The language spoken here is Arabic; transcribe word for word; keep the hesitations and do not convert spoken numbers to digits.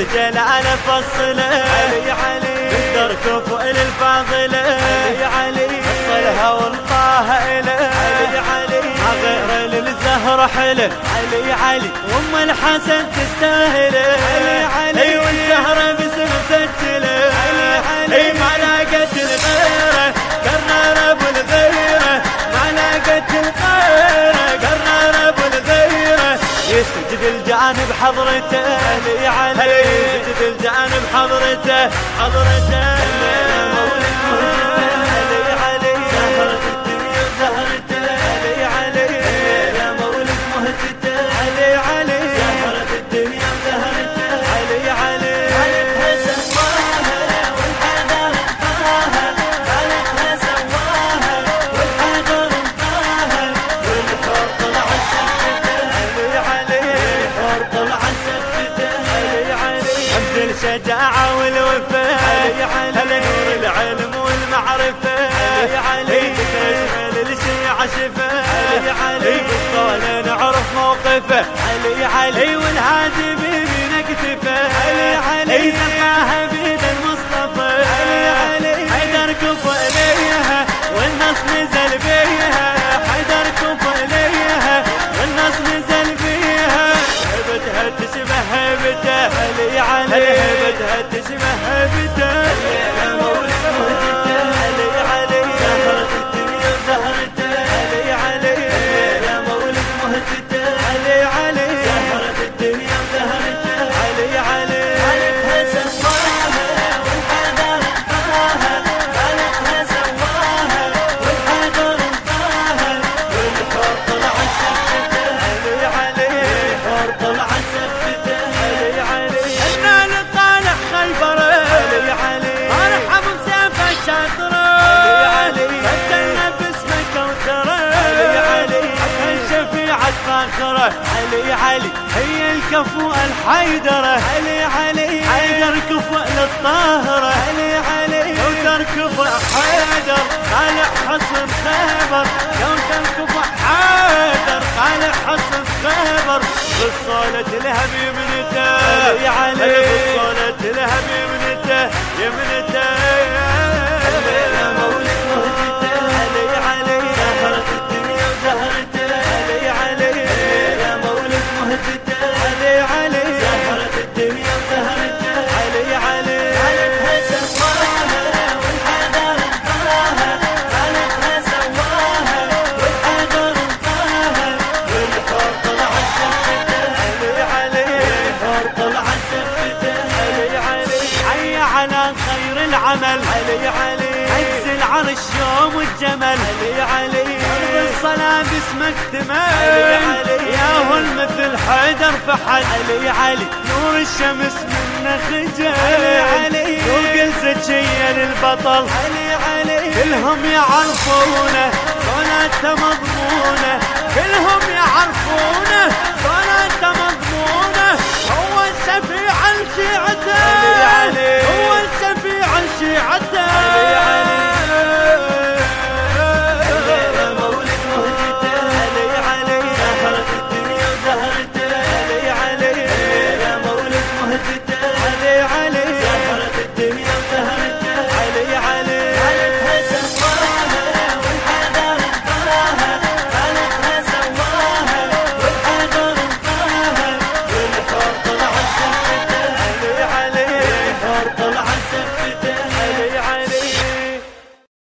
بالجلال فصله علي علي بدر كفؤ للفاضله علي علي وصلها وانطاها له علي علي ما غير للزهر حله علي علي وام الحسن تستاهله علي علي والزهره باسم مسجله علي علي ما لاقت الغيره قرر ابو الغيره ما لاقت الغيره قرر ابو الغيره يسجد الجانب حضرته علي علي يسجد الجانب حضرته حضرته الشجاعة والوفاء علي علي نور العلم والمعرفة علي علي تشمل الشيعة شفاء علي علي بالصالة نعرف موقفه علي علي والهادي بيمين اكتفه علي علي سقاها بيد المصطفى علي علي حيدر كفؤ ليها والنص نزل بيها حيدر كفؤ ليها والنص نزل بيها هبتها تشبه هبته علي علي هبتها تشبه هبته يا مولد مهجته علي علي زهرة الدنيا وزهرته علي علي يا مولد مهجته علي علي زهرة الدنيا وزهرته علي علي خالقها سواها والحذر انطاها خالقها سواها والحذر انطاها والحور طلع شفته علي علي الحور طلع شفته علي علي النال طالع خيبر علي علي ارحم سيف الشاطره علي علي سجلنا باسمه كوثره علي علي الشفيعة فاخره علي علي هي الكفؤ الحيدره علي علي حيدر كفؤ للطاهره علي علي كوثر كفؤ حيدر طالع حصن خيبر كوثر كفؤ حيدر طالع حصن خيبر بالصولة لها بيمنته علي علي بالصولة لها بيمنته يمنته يا مولد مهجته علي علي زهرة الدنيا وزهرته علي علي يا مولد مهجته علي علي زهرة الدنيا وزهرته علي علي خالقها سواها والحذر انطاها خالقها سواها والحذر انطاها والحور طلع شفته علي علي الحور طلع شفته علي علي حي على خير العمل علي علي عز العرش يوم والجمل علي علي قلب الصلاة باسمك تمل يا هو المثل حيدر فحل علي علي نور الشمس منه خجل علي علي فوق الزكية للبطل علي علي كلهم يعرفونه صلاته مضمونه كلهم يعرفونه صلاته مضمونه هو الشفيع لشيعته علي علي